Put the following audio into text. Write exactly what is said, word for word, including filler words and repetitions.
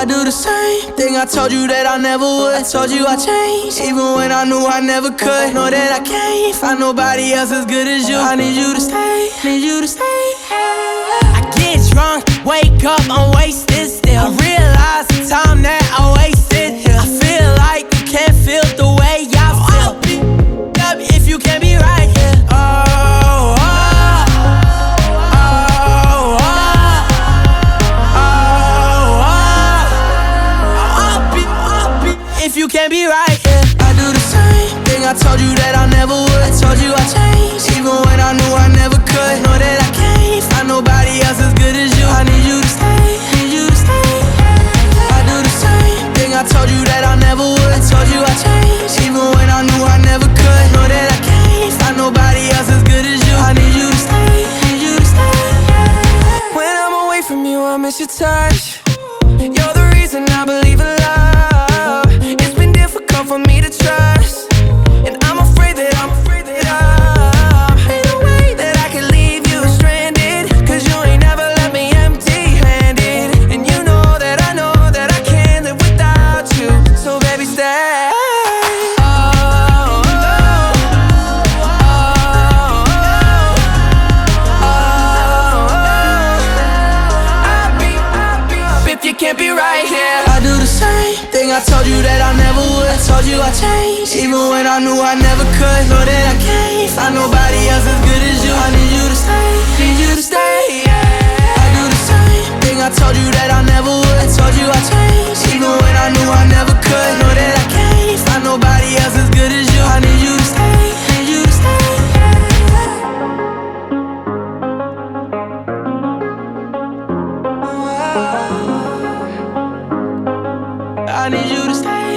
do the same thing I told you that I never would. I told you I changed, even when I knew I never could. Know that I can't find nobody else as good as you. I need you to stay, need you to stay. I get drunk, wake up, I'm wasted still. I realize the time that I wasted here. I feel like you can't feel the way I feel. I'll be up if you can't be right here. Oh, oh, oh, oh, oh, oh. I'll be, I'll be if you can't be right here. I do the same thing I told you that I never would. I told you I changed, even when I knew I never could. Know that I can't find nobody else as good as you. I need you to stay, need you to stay. I do the same thing I told you that I never would. I told you I changed, even when I knew I never could. Know that I can't find nobody else as good as you. I need you to stay, need you to stay. When I'm away from you, I miss your touch. You're the reason I believe in love. It's been difficult for me to trust, and I'm afraid that I'm afraid that I ain't no way that I can leave you stranded, cause you ain't never left me empty-handed. And you know that I know that I can't live without you. So baby, stay. Oh, oh, oh, oh, oh, oh. I'll be, I'll be up if you can't be right here. I do the same thing I told you that I never would. I told you I changed, even when I knew I never could. Know that I can't find nobody else as good as you. I need you to stay, need you to stay, yeah. I do the same thing I told you that I never would. I told you I changed, even when I knew I never could. Know that I can't find nobody else as good as you. I need you to stay, need you to stay, yeah. I need you to stay.